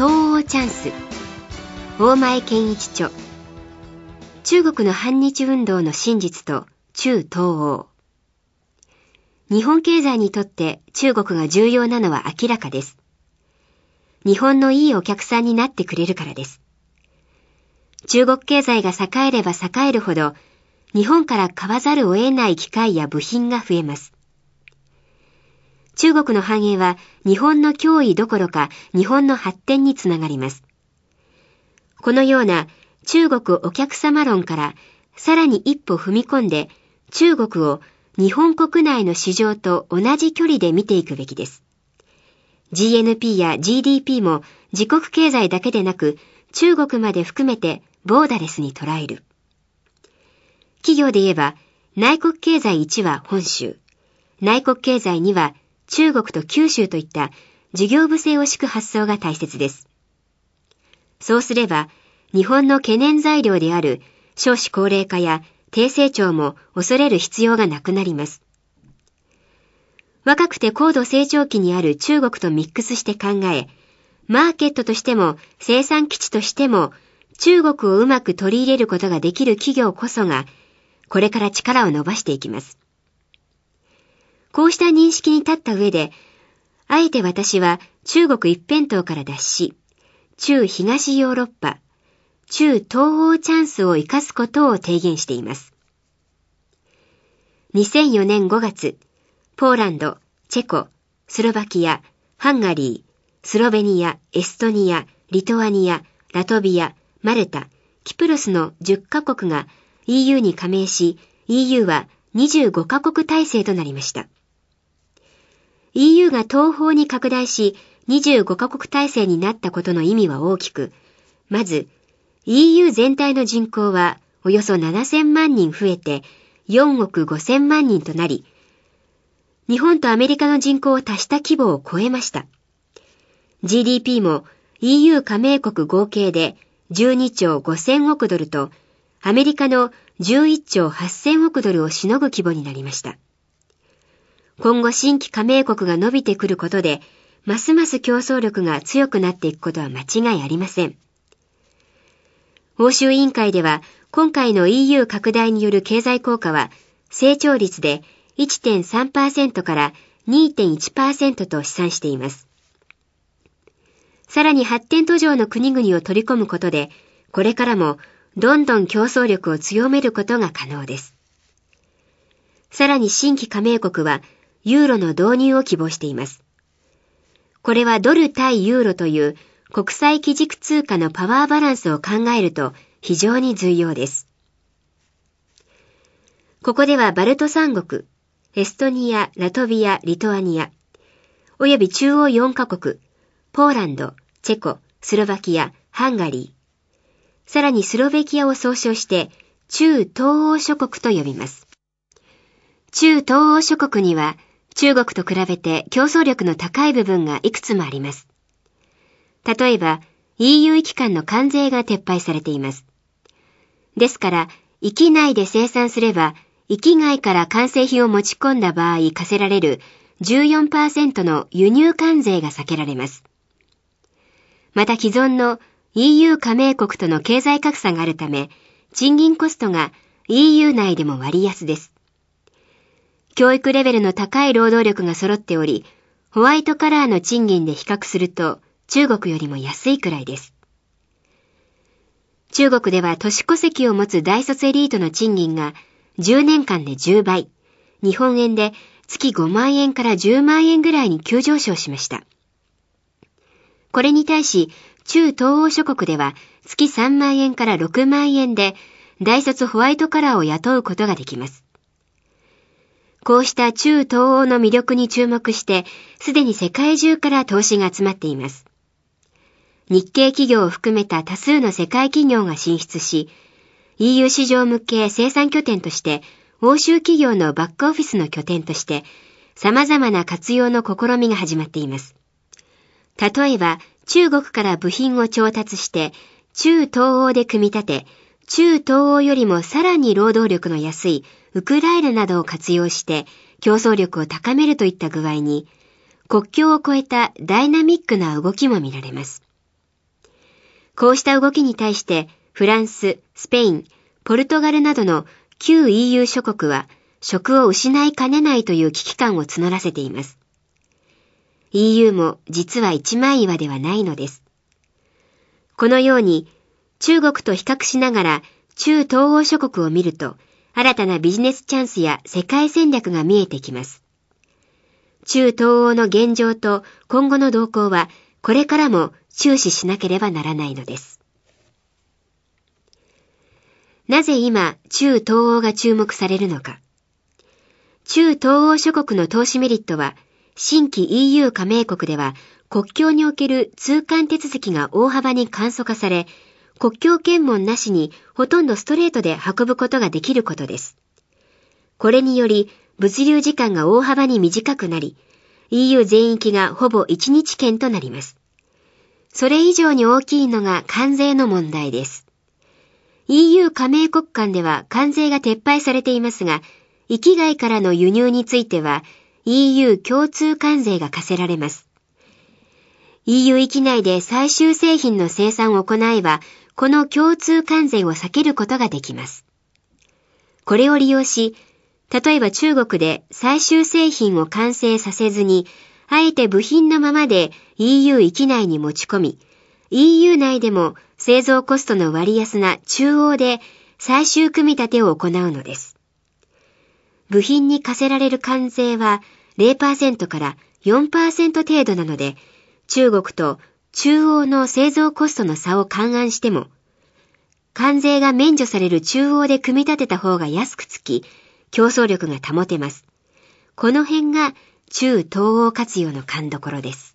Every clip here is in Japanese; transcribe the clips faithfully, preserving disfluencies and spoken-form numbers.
東欧チャンス、大前健一著。中国の反日運動の真実と中東欧。日本経済にとって中国が重要なのは明らかです。日本のいいお客さんになってくれるからです。中国経済が栄えれば栄えるほど、日本から買わざるを得ない機械や部品が増えます。中国の繁栄は日本の脅威どころか日本の発展につながります。このような中国お客様論からさらに一歩踏み込んで中国を日本国内の市場と同じ距離で見ていくべきです。ジーエヌピー や ジーディーピー も自国経済だけでなく中国まで含めてボーダレスに捉える。企業で言えば内国経済いちは本州、内国経済には中国と九州といった事業部性を敷く発想が大切です。そうすれば日本の懸念材料である少子高齢化や低成長も恐れる必要がなくなります。若くて高度成長期にある中国とミックスして考え、マーケットとしても生産基地としても中国をうまく取り入れることができる企業こそがこれから力を伸ばしていきます。こうした認識に立った上で、あえて私は中国一辺倒から脱し、中東ヨーロッパ、中東欧チャンスを生かすことを提言しています。にせんよねんごがつ、ポーランド、チェコ、スロバキア、ハンガリー、スロベニア、エストニア、リトアニア、ラトビア、マルタ、キプロスのじゅっカ国が イーユー に加盟し、イーユー はにじゅうごカ国体制となりました。イーユー が東方に拡大し、にじゅうごカ国体制になったことの意味は大きく、まず、イーユー 全体の人口はおよそななせんまんにん増えてよんおくごせんまんにんとなり、日本とアメリカの人口を足した規模を超えました。ジーディーピー も イーユー 加盟国合計でじゅうにちょうごせんおくドルと、アメリカのじゅういっちょうはっせんおくドルをしのぐ規模になりました。今後新規加盟国が伸びてくることで、ますます競争力が強くなっていくことは間違いありません。欧州委員会では、今回の イーユー 拡大による経済効果は、成長率で いってんさんパーセント から にてんいちパーセント と試算しています。さらに発展途上の国々を取り込むことで、これからもどんどん競争力を強めることが可能です。さらに新規加盟国は、ユーロの導入を希望しています。これはドル対ユーロという国際基軸通貨のパワーバランスを考えると非常に重要です。ここではバルト三国、エストニア、ラトビア、リトアニア、および中央よんカ国、ポーランド、チェコ、スロバキア、ハンガリー、さらにスロベキアを総称して中東欧諸国と呼びます。中東欧諸国には中国と比べて競争力の高い部分がいくつもあります。例えば イーユー 域間の関税が撤廃されています。ですから域内で生産すれば域外から完成品を持ち込んだ場合課せられる じゅうよんパーセント の輸入関税が避けられます。また既存の イーユー 加盟国との経済格差があるため賃金コストが イーユー 内でも割安です。教育レベルの高い労働力が揃っており、ホワイトカラーの賃金で比較すると中国よりも安いくらいです。中国では都市戸籍を持つ大卒エリートの賃金がじゅうねんかんでじゅうばい、日本円で月ごまんえんからじゅうまんえんぐらいに急上昇しました。これに対し中東欧諸国では月さんまんえんからろくまんえんで大卒ホワイトカラーを雇うことができます。こうした中東欧の魅力に注目して、すでに世界中から投資が集まっています。日系企業を含めた多数の世界企業が進出し、イーユー 市場向け生産拠点として、欧州企業のバックオフィスの拠点として、様々な活用の試みが始まっています。例えば、中国から部品を調達して、中東欧で組み立て、中東欧よりもさらに労働力の安いウクライナなどを活用して競争力を高めるといった具合に国境を越えたダイナミックな動きも見られます。 こうした動きに対してフランス、スペイン、ポルトガルなどの旧 イーユー 諸国は職を失いかねないという危機感を募らせています。イーユー も実は一枚岩ではないのです。このように中国と比較しながら中東欧諸国を見ると新たなビジネスチャンスや世界戦略が見えてきます。中東欧の現状と今後の動向はこれからも注視しなければならないのです。なぜ今中東欧が注目されるのか。中東欧諸国の投資メリットは新規 イーユー 加盟国では国境における通関手続きが大幅に簡素化され、国境検問なしにほとんどストレートで運ぶことができることです。これにより物流時間が大幅に短くなり、イーユー 全域がほぼいちにち券となります。それ以上に大きいのが関税の問題です。イーユー 加盟国間では関税が撤廃されていますが、域外からの輸入については イーユー 共通関税が課せられます。イーユー 域内で最終製品の生産を行えば、この共通関税を避けることができます。これを利用し、例えば中国で最終製品を完成させずに、あえて部品のままで イーユー 域内に持ち込み、イーユー 内でも製造コストの割安な中央で最終組み立てを行うのです。部品に課せられる関税は ゼロパーセント から よんパーセント 程度なので、中国と中央の製造コストの差を勘案しても、関税が免除される中央で組み立てた方が安くつき、競争力が保てます。この辺が中東欧活用の勘どころです。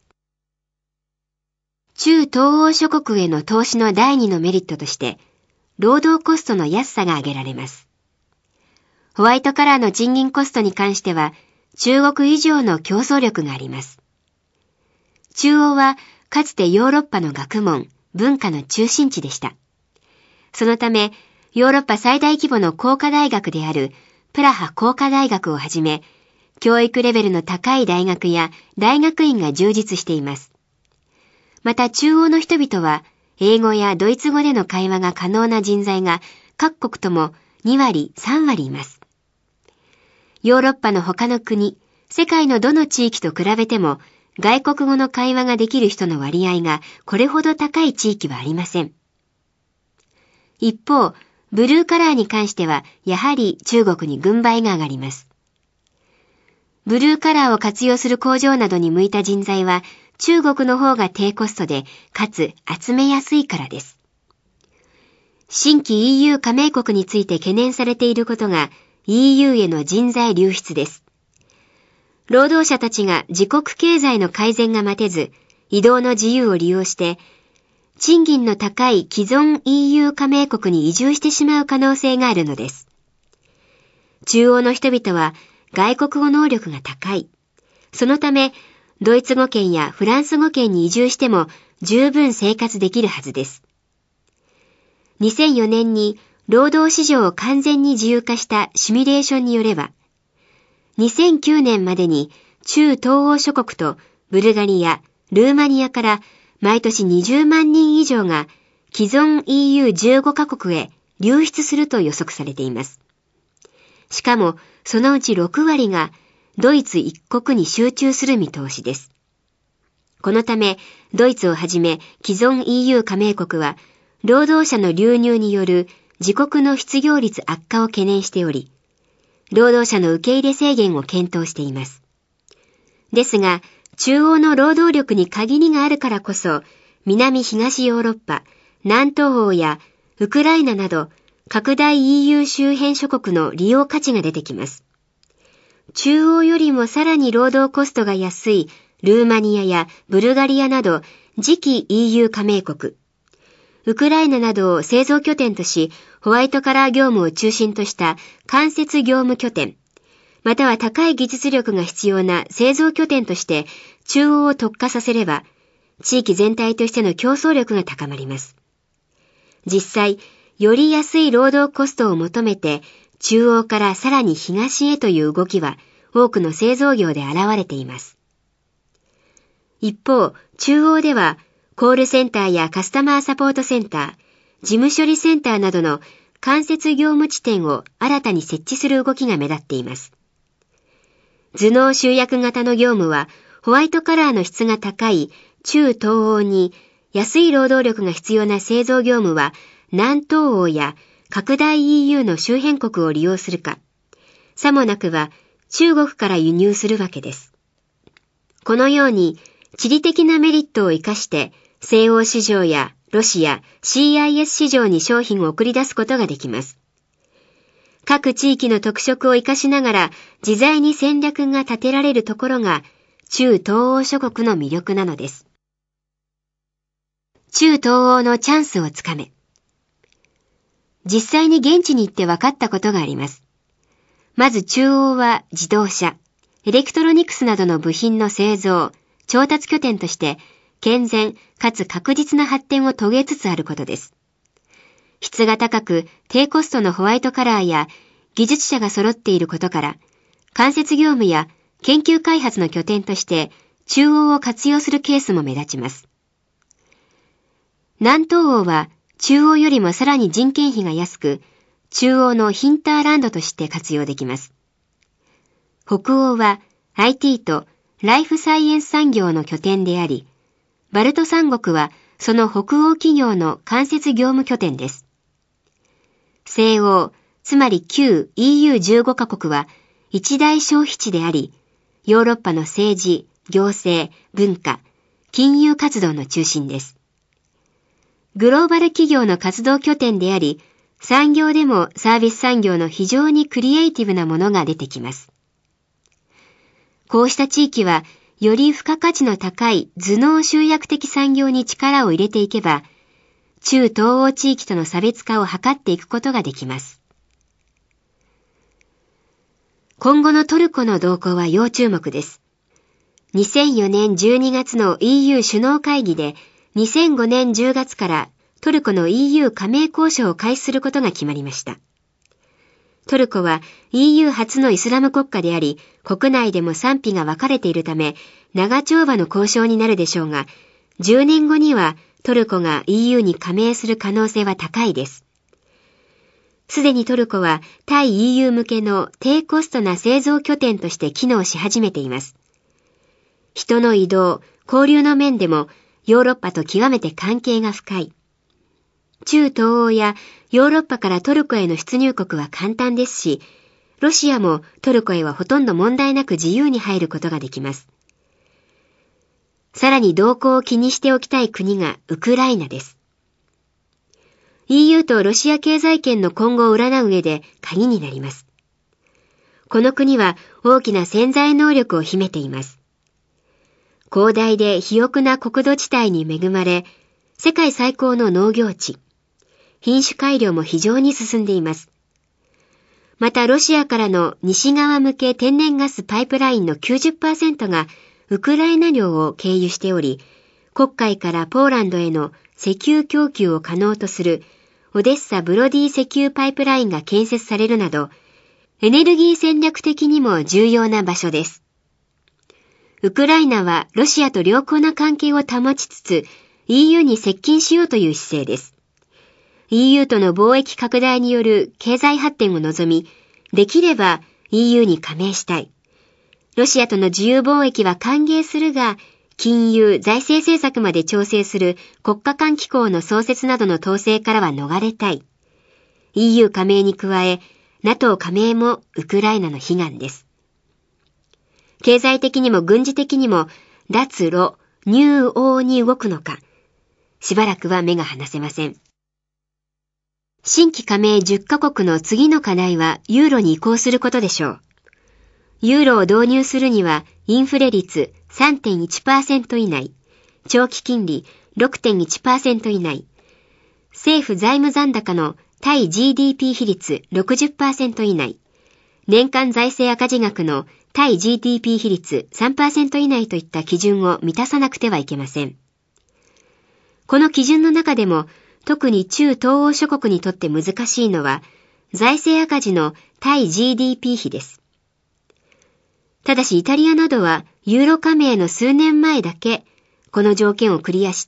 中東欧諸国への投資の第二のメリットとして、労働コストの安さが挙げられます。ホワイトカラーの賃金コストに関しては、中国以上の競争力があります。中央はかつてヨーロッパの学問、文化の中心地でした。そのため、ヨーロッパ最大規模の工科大学であるプラハ工科大学をはじめ、教育レベルの高い大学や大学院が充実しています。また中央の人々は、英語やドイツ語での会話が可能な人材が各国ともにわり、さんわりいます。ヨーロッパの他の国、世界のどの地域と比べても、外国語の会話ができる人の割合がこれほど高い地域はありません。一方、ブルーカラーに関してはやはり中国に軍配が上がります。ブルーカラーを活用する工場などに向いた人材は中国の方が低コストでかつ集めやすいからです。新規 イーユー 加盟国について懸念されていることが イーユー への人材流出です。労働者たちが自国経済の改善が待てず、移動の自由を利用して、賃金の高い既存 イーユー 加盟国に移住してしまう可能性があるのです。中央の人々は外国語能力が高い。そのため、ドイツ語圏やフランス語圏に移住しても十分生活できるはずです。にせんよねんに労働市場を完全に自由化したシミュレーションによれば、にせんきゅうねんまでに中東欧諸国とブルガリア、ルーマニアから毎年にじゅうまんにん以上が既存 イーユーじゅうご カ国へ流出すると予測されています。しかもそのうちろくわりがドイツ一国に集中する見通しです。このためドイツをはじめ既存 イーユー 加盟国は労働者の流入による自国の失業率悪化を懸念しており、労働者の受け入れ制限を検討しています。ですが、中央の労働力に限りがあるからこそ、南東ヨーロッパ、南東欧やウクライナなど、拡大 イーユー 周辺諸国の利用価値が出てきます。中央よりもさらに労働コストが安いルーマニアやブルガリアなど次期 イーユー 加盟国、ウクライナなどを製造拠点とし、ホワイトカラー業務を中心とした間接業務拠点、または高い技術力が必要な製造拠点として中央を特化させれば、地域全体としての競争力が高まります。実際、より安い労働コストを求めて、中央からさらに東へという動きは多くの製造業で現れています。一方、中央ではコールセンターやカスタマーサポートセンター、事務処理センターなどの間接業務地点を新たに設置する動きが目立っています。頭脳集約型の業務は、ホワイトカラーの質が高い中東欧に安い労働力が必要な製造業務は、南東欧や拡大 イーユー の周辺国を利用するか、さもなくば中国から輸入するわけです。このように地理的なメリットを生かして西欧市場やロシア シーアイエス 市場に商品を送り出すことができます。各地域の特色を生かしながら自在に戦略が立てられるところが中東欧諸国の魅力なのです。中東欧のチャンスをつかめ。実際に現地に行って分かったことがあります。まず中欧は自動車、エレクトロニクスなどの部品の製造、調達拠点として健全かつ確実な発展を遂げつつあることです。質が高く低コストのホワイトカラーや技術者が揃っていることから、間接業務や研究開発の拠点として中欧を活用するケースも目立ちます。南東欧は中央よりもさらに人件費が安く、中央のヒンターランドとして活用できます。北欧は アイティー とライフサイエンス産業の拠点であり、バルト三国はその北欧企業の間接業務拠点です。西欧、つまり旧 イーユーじゅうご カ国は一大消費地であり、ヨーロッパの政治、行政、文化、金融活動の中心です。グローバル企業の活動拠点であり、産業でもサービス産業の非常にクリエイティブなものが出てきます。こうした地域は、より付加価値の高い頭脳集約的産業に力を入れていけば、中東欧地域との差別化を図っていくことができます。今後のトルコの動向は要注目です。にせんよねんじゅうにがつの イーユー 首脳会議で、にせんごねんじゅうがつからトルコの イーユー 加盟交渉を開始することが決まりました。トルコは イーユー 初のイスラム国家であり、国内でも賛否が分かれているため、長丁場の交渉になるでしょうが、じゅうねんごにはトルコが イーユー に加盟する可能性は高いです。すでにトルコは対 イーユー 向けの低コストな製造拠点として機能し始めています。人の移動、交流の面でもヨーロッパと極めて関係が深い。中東欧やヨーロッパからトルコへの出入国は簡単ですし、ロシアもトルコへはほとんど問題なく自由に入ることができます。さらに動向を気にしておきたい国がウクライナです。イーユー とロシア経済圏の今後を占う上で鍵になります。この国は大きな潜在能力を秘めています。広大で肥沃な国土地帯に恵まれ、世界最高の農業地、品種改良も非常に進んでいます。またロシアからの西側向け天然ガスパイプラインの きゅうじゅっパーセント がウクライナ領を経由しており、黒海からポーランドへの石油供給を可能とするオデッサ・ブロディ石油パイプラインが建設されるなど、エネルギー戦略的にも重要な場所です。ウクライナはロシアと良好な関係を保ちつつ イーユー に接近しようという姿勢です。イーユー との貿易拡大による経済発展を望み、できれば イーユー に加盟したい。ロシアとの自由貿易は歓迎するが、金融・財政政策まで調整する国家間機構の創設などの統制からは逃れたい。イーユー 加盟に加え、NATO 加盟もウクライナの悲願です。経済的にも軍事的にも脱ロ、入欧に動くのか、しばらくは目が離せません。新規加盟じゅっカ国の次の課題はユーロに移行することでしょう。ユーロを導入するにはインフレ率 さんてんいちパーセント 以内、長期金利 ろくてんいちパーセント 以内、政府財務残高の対 ジーディーピー 比率 ろくじゅっパーセント 以内、年間財政赤字額の対 ジーディーピー 比率 さんパーセント 以内といった基準を満たさなくてはいけません。この基準の中でも特に中東欧諸国にとって難しいのは財政赤字の対 ジーディーピー 比です。ただしイタリアなどはユーロ加盟の数年前だけこの条件をクリアして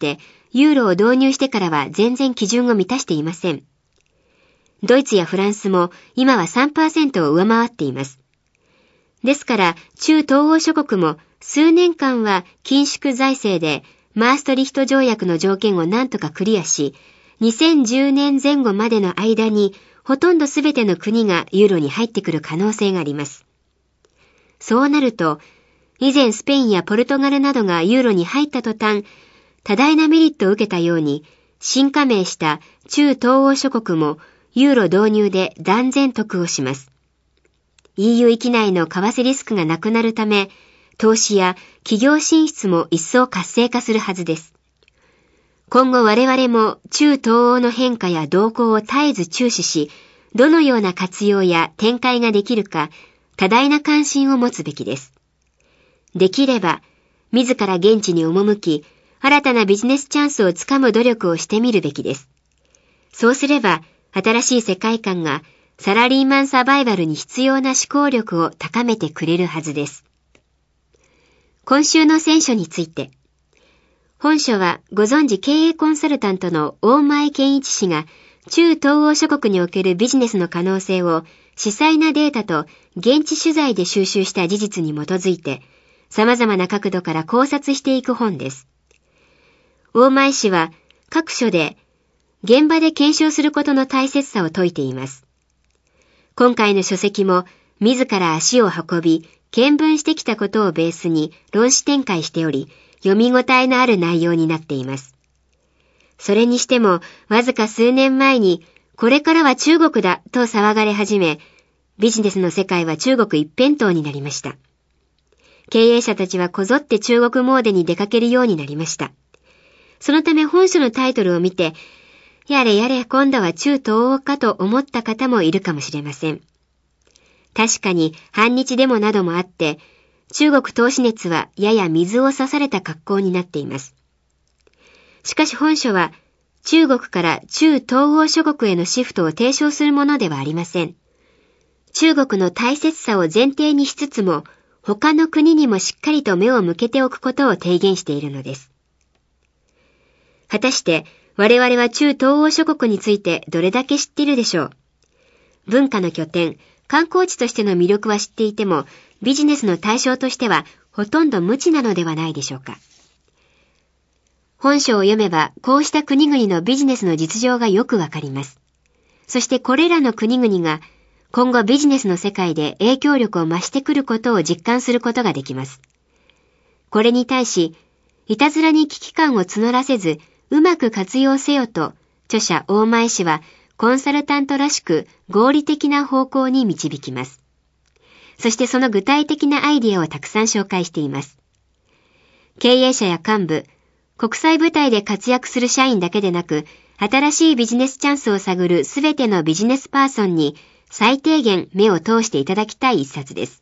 ユーロを導入してからは全然基準を満たしていません。ドイツやフランスも今は さんパーセント を上回っています。ですから中東欧諸国も数年間は緊縮財政でマーストリヒト条約の条件を何とかクリアし、にせんじゅうねんぜん後までの間にほとんどすべての国がユーロに入ってくる可能性があります。そうなると、以前スペインやポルトガルなどがユーロに入った途端、多大なメリットを受けたように、新加盟した中東欧諸国もユーロ導入で断然得をします。イーユー 域内の為替リスクがなくなるため、投資や企業進出も一層活性化するはずです。今後我々も中東欧の変化や動向を絶えず注視し、どのような活用や展開ができるか、多大な関心を持つべきです。できれば、自ら現地に赴き、新たなビジネスチャンスをつかむ努力をしてみるべきです。そうすれば、新しい世界観がサラリーマンサバイバルに必要な思考力を高めてくれるはずです。今週の選書について。本書はご存知経営コンサルタントの大前健一氏が中東欧諸国におけるビジネスの可能性を詳細なデータと現地取材で収集した事実に基づいて様々な角度から考察していく本です。大前氏は各書で現場で検証することの大切さを説いています。今回の書籍も自ら足を運び見聞してきたことをベースに論旨展開しており、読み応えのある内容になっています。それにしても、わずか数年前に、これからは中国だと騒がれ始め、ビジネスの世界は中国一辺倒になりました。経営者たちはこぞって中国詣でに出かけるようになりました。そのため本書のタイトルを見て、やれやれ今度は中東欧かと思った方もいるかもしれません。確かに反日デモなどもあって、中国投資熱はやや水を差された格好になっています。しかし本書は中国から中東欧諸国へのシフトを提唱するものではありません。中国の大切さを前提にしつつも、他の国にもしっかりと目を向けておくことを提言しているのです。果たして我々は中東欧諸国についてどれだけ知っているでしょう。文化の拠点、観光地としての魅力は知っていても、ビジネスの対象としてはほとんど無知なのではないでしょうか。本書を読めば、こうした国々のビジネスの実情がよくわかります。そしてこれらの国々が今後ビジネスの世界で影響力を増してくることを実感することができます。これに対し、いたずらに危機感を募らせず、うまく活用せよと、著者大前氏はコンサルタントらしく合理的な方向に導きます。そしてその具体的なアイデアをたくさん紹介しています。経営者や幹部、国際舞台で活躍する社員だけでなく、新しいビジネスチャンスを探るすべてのビジネスパーソンに最低限目を通していただきたい一冊です。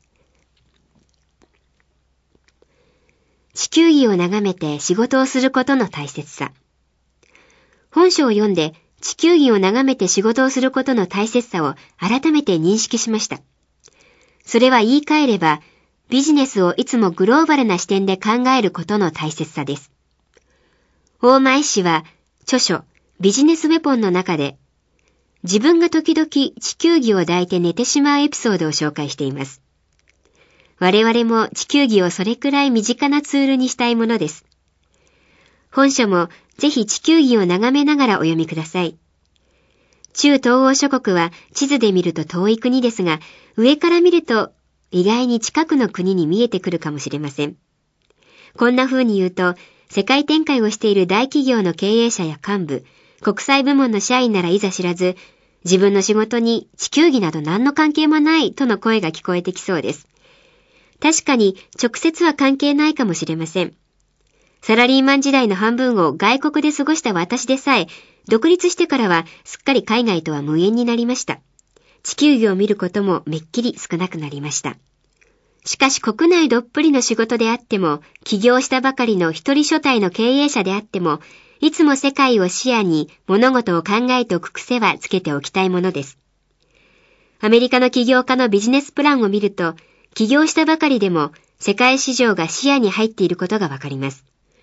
地球儀を眺めて仕事をすることの大切さ。本書を読んで地球儀を眺めて仕事をすることの大切さを改めて認識しました。それは言い換えれば、ビジネスをいつもグローバルな視点で考えることの大切さです。大前氏は著書ビジネスウェポンの中で、自分が時々地球儀を抱いて寝てしまうエピソードを紹介しています。我々も地球儀をそれくらい身近なツールにしたいものです。本書もぜひ地球儀を眺めながらお読みください。中東欧諸国は地図で見ると遠い国ですが、上から見ると意外に近くの国に見えてくるかもしれません。こんな風に言うと、世界展開をしている大企業の経営者や幹部、国際部門の社員ならいざ知らず、自分の仕事に地球儀など何の関係もないとの声が聞こえてきそうです。確かに直接は関係ないかもしれません。サラリーマン時代の半分を外国で過ごした私でさえ、独立してからはすっかり海外とは無縁になりました。地球儀を見ることもめっきり少なくなりました。しかし国内どっぷりの仕事であっても、起業したばかりの一人所帯の経営者であっても、いつも世界を視野に物事を考えておく癖はつけておきたいものです。アメリカの起業家のビジネスプランを見ると、起業したばかりでも世界市場が視野に入っていることがわかります。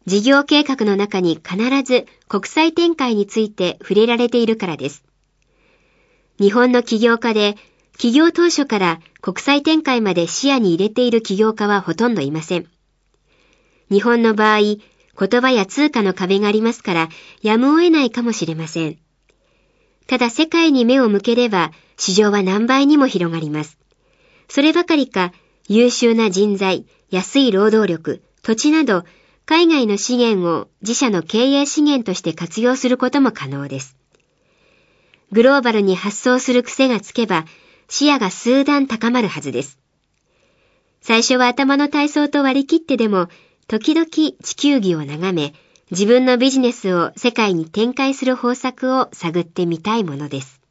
事業計画の中に必ず国際展開について触れられているからです。日本の起業家で、起業当初から国際展開まで視野に入れている起業家はほとんどいません。日本の場合、言葉や通貨の壁がありますから、やむを得ないかもしれません。ただ世界に目を向ければ、市場は何倍にも広がります。そればかりか、優秀な人材、安い労働力、土地など、海外の資源を自社の経営資源として活用することも可能です。グローバルに発想する癖がつけば、視野が数段高まるはずです。最初は頭の体操と割り切ってでも、時々地球儀を眺め、自分のビジネスを世界に展開する方策を探ってみたいものです。